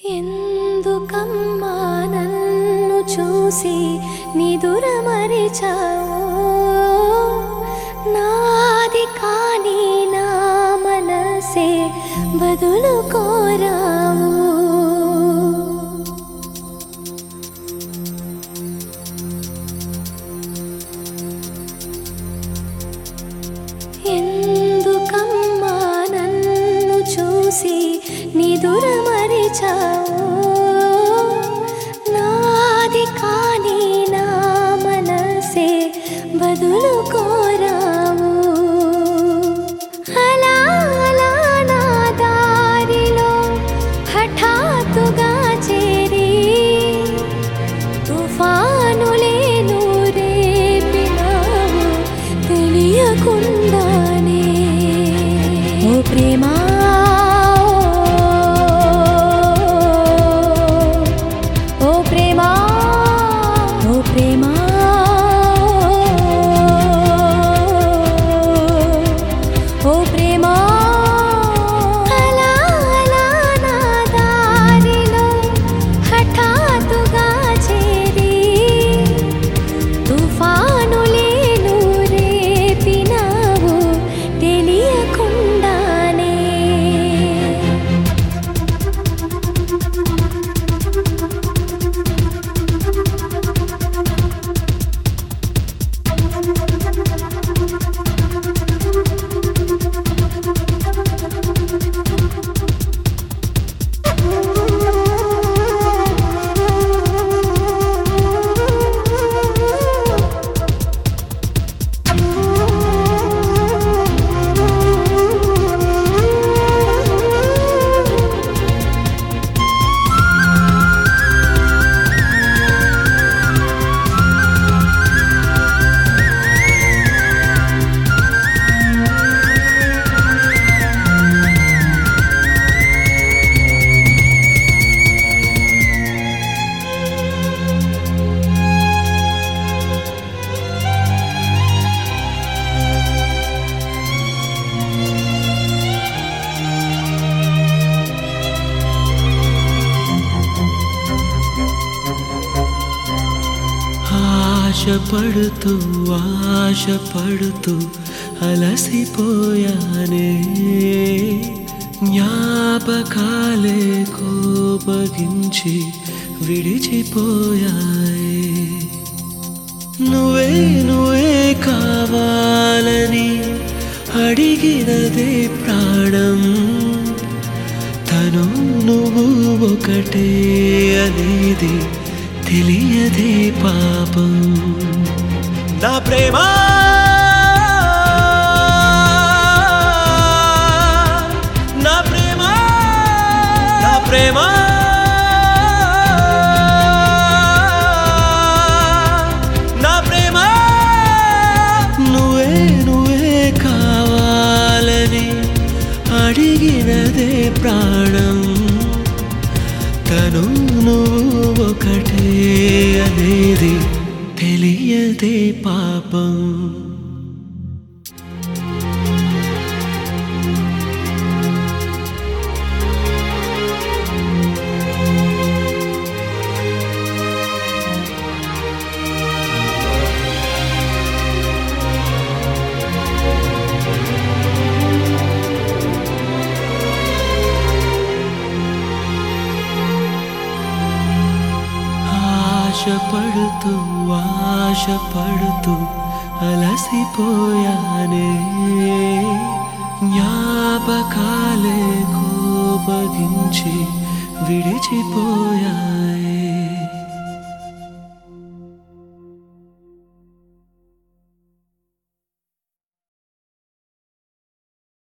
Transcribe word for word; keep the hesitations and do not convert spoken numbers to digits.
ఎందుకమ్మా నన్ను చూసి నిదురమరిచావు? నాది కాని నా మనసే బదులు కోరావు. ఎందుకమ్మా నన్ను చూసి నిదురమరిచావు? నాది కాని నా మనసే బదులు కోరావు. అలా అలా నా దారిలో హఠాత్తుగా చేరి తుఫానులే రేపినావు తెలియకుండానే. ఓ ప్రేమా ఓ ప్రేమా ఓ ప్రేమా ఓ ప్రేమా అలా అలా నా దారిలో హఠాత్తుగా చేరి తుఫానులే రేపినావు తెలియకుండానే. ఆశపడుతూ ఆశపడుతూ అలసిపోయానే, జ్ఞాపకాలే కోపగించి విడిచిపోయాయి. నువ్వే నువ్వే కావాలని అడిగినదే ప్రాణం, తను నువ్వు ఒకటే అనేది తెలియదే పాపం. నా ప్రేమ నా ప్రేమ నా ప్రేమ నా ప్రేమ నువ్వే నువ్వే కావాలని అడిగినదే ప్రాణం, తను నువ్వు ఒకటే అనేది తెలియదే పాపం. ఆశపడుతూ ఆశపడుతూ అలసిపోయానే, జ్ఞాపకాలే కోపగించి విడిచిపోయాయి.